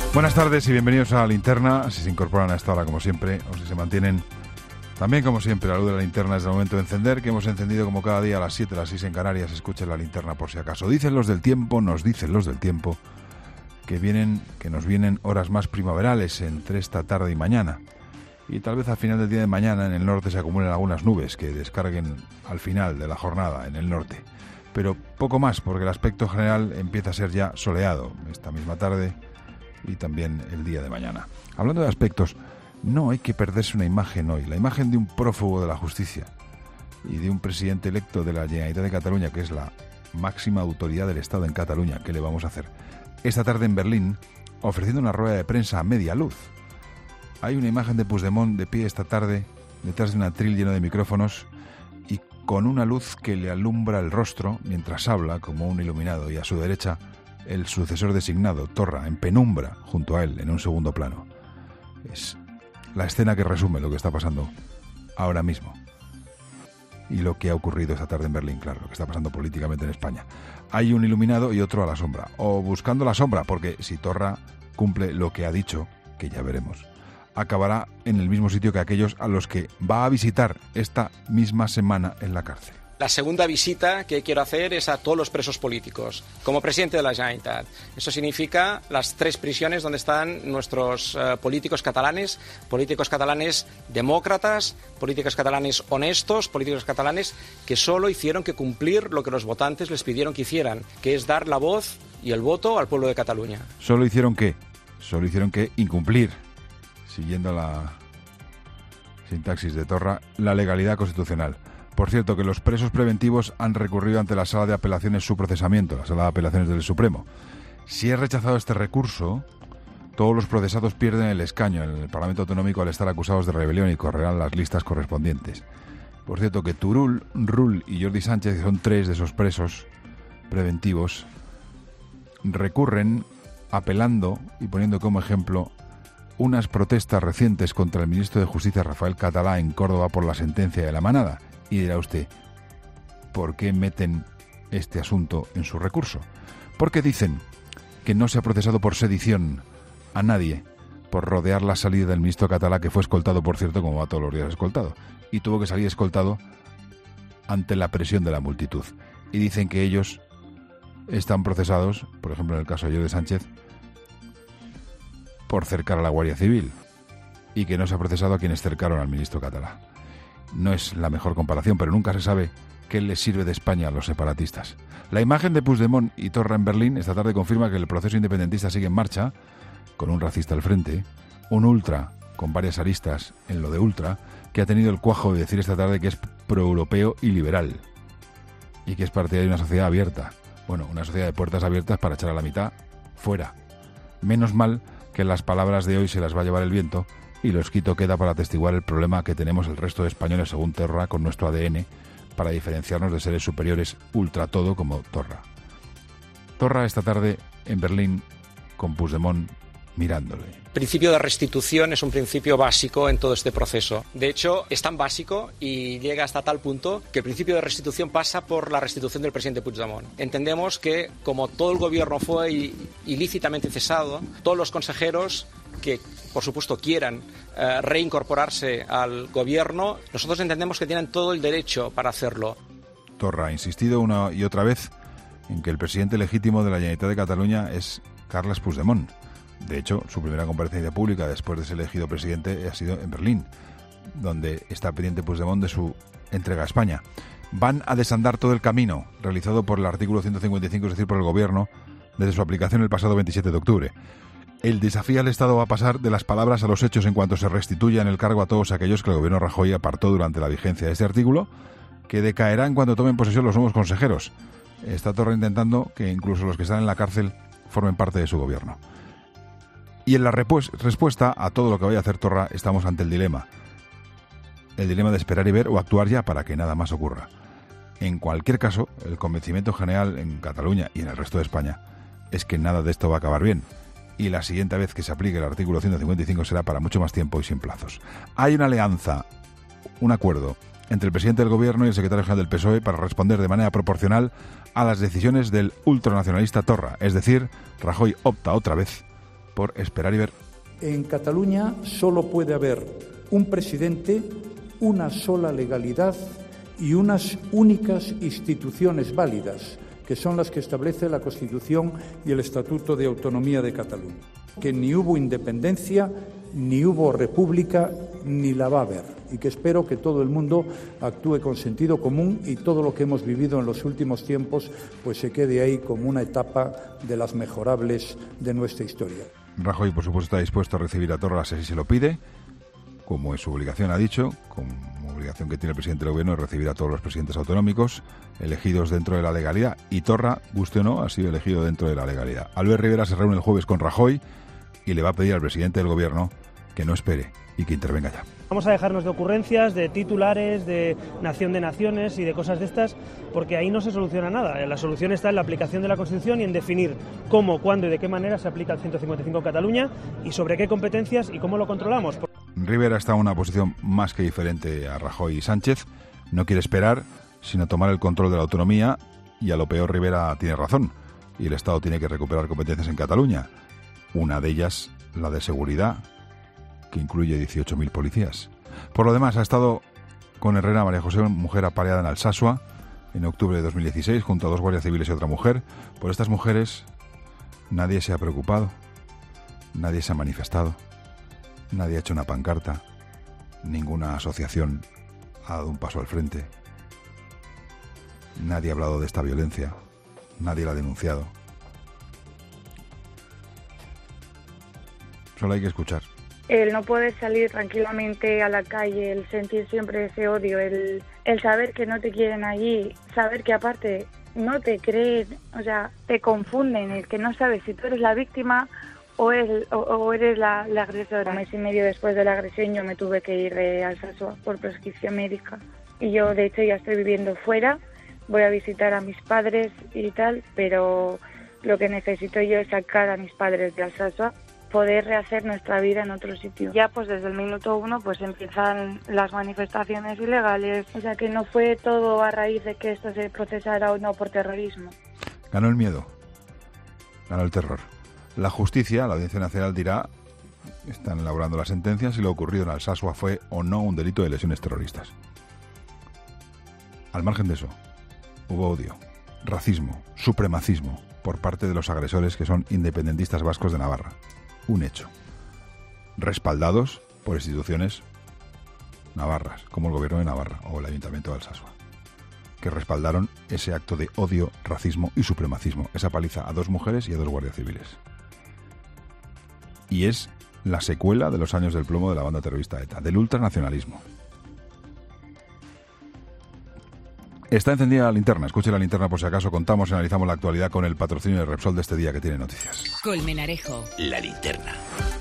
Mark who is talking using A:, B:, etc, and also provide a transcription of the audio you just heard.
A: Buenas tardes y bienvenidos a La Linterna. Si se incorporan a esta hora como siempre, o si se mantienen también como siempre, la luz de la linterna es el momento de encender, que hemos encendido como cada día a las 7, a las 6 en Canarias. Escuchen La Linterna por si acaso. Dicen los del tiempo, nos dicen los del tiempo, que nos vienen horas más primaverales entre esta tarde y mañana. Y tal vez al final del día de mañana en el norte se acumulen algunas nubes que descarguen al final de la jornada en el norte. Pero poco más, porque el aspecto general empieza a ser ya soleado esta misma tarde y también el día de mañana. Hablando de aspectos, no hay que perderse una imagen hoy, la imagen de un prófugo de la justicia y de un presidente electo de la Generalitat de Cataluña, que es la máxima autoridad del Estado en Cataluña. ¿Qué le vamos a hacer? Esta tarde en Berlín, ofreciendo una rueda de prensa a media luz. Hay una imagen de Puigdemont de pie esta tarde, detrás de un atril lleno de micrófonos y con una luz que le alumbra el rostro mientras habla como un iluminado, y a su derecha el sucesor designado, Torra, en penumbra, junto a él, en un segundo plano. Es la escena que resume lo que está pasando ahora mismo y lo que ha ocurrido esta tarde en Berlín, claro, lo que está pasando políticamente en España. Hay un iluminado y otro a la sombra, o buscando la sombra, porque si Torra cumple lo que ha dicho, que ya veremos, acabará en el mismo sitio que aquellos a los que va a visitar esta misma semana en la cárcel.
B: La segunda visita que quiero hacer es a todos los presos políticos, como presidente de la Generalitat. Eso significa las 3 prisiones donde están nuestros políticos catalanes demócratas, políticos catalanes honestos, políticos catalanes que solo hicieron que cumplir lo que los votantes les pidieron que hicieran, que es dar la voz y el voto al pueblo de Cataluña.
A: ¿Solo hicieron qué? Solo hicieron que incumplir, siguiendo la sintaxis de Torra, la legalidad constitucional. Por cierto, que los presos preventivos han recurrido ante la Sala de Apelaciones su procesamiento, la Sala de Apelaciones del Supremo. Si es rechazado este recurso, todos los procesados pierden el escaño en el Parlamento Autonómico al estar acusados de rebelión y correrán las listas correspondientes. Por cierto, que Turull, Rull y Jordi Sánchez, que son 3 de esos presos preventivos, recurren apelando y poniendo como ejemplo unas protestas recientes contra el ministro de Justicia, Rafael Catalá, en Córdoba por la sentencia de la manada. Y dirá usted, ¿por qué meten este asunto en su recurso? Porque dicen que no se ha procesado por sedición a nadie por rodear la salida del ministro Catalá, que fue escoltado, por cierto, como va todos los días escoltado, y tuvo que salir escoltado ante la presión de la multitud. Y dicen que ellos están procesados, por ejemplo en el caso de Jordi Sánchez, por cercar a la Guardia Civil, y que no se ha procesado a quienes cercaron al ministro Catalá. No es la mejor comparación, pero nunca se sabe qué les sirve de España a los separatistas. La imagen de Puigdemont y Torra en Berlín esta tarde confirma que el proceso independentista sigue en marcha, con un racista al frente, un ultra con varias aristas en lo de ultra, que ha tenido el cuajo de decir esta tarde que es proeuropeo y liberal, y que es partidario de una sociedad abierta. Bueno, una sociedad de puertas abiertas para echar a la mitad fuera. Menos mal que las palabras de hoy se las va a llevar el viento, y lo escrito queda para atestiguar el problema que tenemos el resto de españoles, según Torra, con nuestro ADN, para diferenciarnos de seres superiores ultra todo como Torra. Torra esta tarde en Berlín con Puigdemont mirándole.
B: El principio de restitución es un principio básico en todo este proceso. De hecho, es tan básico y llega hasta tal punto que el principio de restitución pasa por la restitución del presidente Puigdemont. Entendemos que, como todo el gobierno fue ilícitamente cesado, todos los consejeros que, por supuesto, quieran reincorporarse al gobierno, nosotros entendemos que tienen todo el derecho para hacerlo.
A: Torra ha insistido una y otra vez en que el presidente legítimo de la Generalitat de Cataluña es Carles Puigdemont. De hecho, su primera comparecencia pública después de ser elegido presidente ha sido en Berlín, donde está pendiente Puigdemont de su entrega a España. Van a desandar todo el camino realizado por el artículo 155, es decir, por el gobierno, desde su aplicación el pasado 27 de octubre. El desafío al Estado va a pasar de las palabras a los hechos en cuanto se restituya en el cargo a todos aquellos que el gobierno Rajoy apartó durante la vigencia de este artículo, que decaerán cuando tomen posesión los nuevos consejeros. Está Torra intentando que incluso los que están en la cárcel formen parte de su gobierno. Y en la respuesta a todo lo que vaya a hacer Torra estamos ante el dilema. El dilema de esperar y ver o actuar ya para que nada más ocurra. En cualquier caso, el convencimiento general en Cataluña y en el resto de España es que nada de esto va a acabar bien. Y la siguiente vez que se aplique el artículo 155 será para mucho más tiempo y sin plazos. Hay una alianza, un acuerdo entre el presidente del Gobierno y el secretario general del PSOE para responder de manera proporcional a las decisiones del ultranacionalista Torra. Es decir, Rajoy opta otra vez por esperar y ver.
C: En Cataluña solo puede haber un presidente, una sola legalidad y unas únicas instituciones válidas, que son las que establece la Constitución y el Estatuto de Autonomía de Cataluña. Que ni hubo independencia, ni hubo república, ni la va a haber. Y que espero que todo el mundo actúe con sentido común y todo lo que hemos vivido en los últimos tiempos pues se quede ahí como una etapa de las mejorables de nuestra historia.
A: Rajoy, por supuesto, está dispuesto a recibir a Torra si se lo pide, como es su obligación, ha dicho, como obligación que tiene el presidente del gobierno de recibir a todos los presidentes autonómicos elegidos dentro de la legalidad. Y Torra, guste o no, ha sido elegido dentro de la legalidad. Albert Rivera se reúne el jueves con Rajoy y le va a pedir al presidente del gobierno que no espere y que intervenga ya.
D: Vamos a dejarnos de ocurrencias, de titulares, de nación de naciones y de cosas de estas, porque ahí no se soluciona nada. La solución está en la aplicación de la Constitución y en definir cómo, cuándo y de qué manera se aplica el 155 en Cataluña y sobre qué competencias y cómo lo controlamos.
A: Rivera está en una posición más que diferente a Rajoy y Sánchez. No quiere esperar, sino tomar el control de la autonomía, y a lo peor Rivera tiene razón, y el Estado tiene que recuperar competencias en Cataluña. Una de ellas, la de seguridad, que incluye 18.000 policías. Por lo demás, ha estado con Herrera María José, mujer apaleada en Alsasua, en octubre de 2016, junto a 2 guardias civiles y otra mujer. Por estas mujeres nadie se ha preocupado, nadie se ha manifestado, nadie ha hecho una pancarta, ninguna asociación ha dado un paso al frente, nadie ha hablado de esta violencia, nadie la ha denunciado. Solo hay que escuchar.
E: El no poder salir tranquilamente a la calle, el sentir siempre ese odio, el saber que no te quieren allí, saber que aparte no te creen, o sea, te confunden, el que no sabes si tú eres la víctima o eres la agresora. Un mes y medio después de la agresión yo me tuve que ir de Alsasua por prescripción médica. Y yo, de hecho, ya estoy viviendo fuera, voy a visitar a mis padres y tal, pero lo que necesito yo es sacar a mis padres de Alsasua, poder rehacer nuestra vida en otro sitio. Ya pues desde el minuto 1 pues empiezan las manifestaciones ilegales, o sea que no fue todo a raíz de que esto se procesara o no por terrorismo.
A: Ganó el miedo, ganó el terror. La justicia, la Audiencia Nacional dirá, están elaborando las sentencias, si lo ocurrido en Alsasua fue o no un delito de lesiones terroristas. Al margen de eso, hubo odio, racismo, supremacismo por parte de los agresores que son independentistas vascos de Navarra. Un hecho. Respaldados por instituciones navarras, como el Gobierno de Navarra o el Ayuntamiento de Alsasua, que respaldaron ese acto de odio, racismo y supremacismo, esa paliza a 2 mujeres y a 2 guardias civiles. Y es la secuela de los años del plomo de la banda terrorista ETA, del ultranacionalismo. Está encendida la linterna. Escuche la linterna por si acaso. Contamos y analizamos la actualidad con el patrocinio de Repsol de este día que tiene noticias.
F: Colmenarejo.
G: La linterna.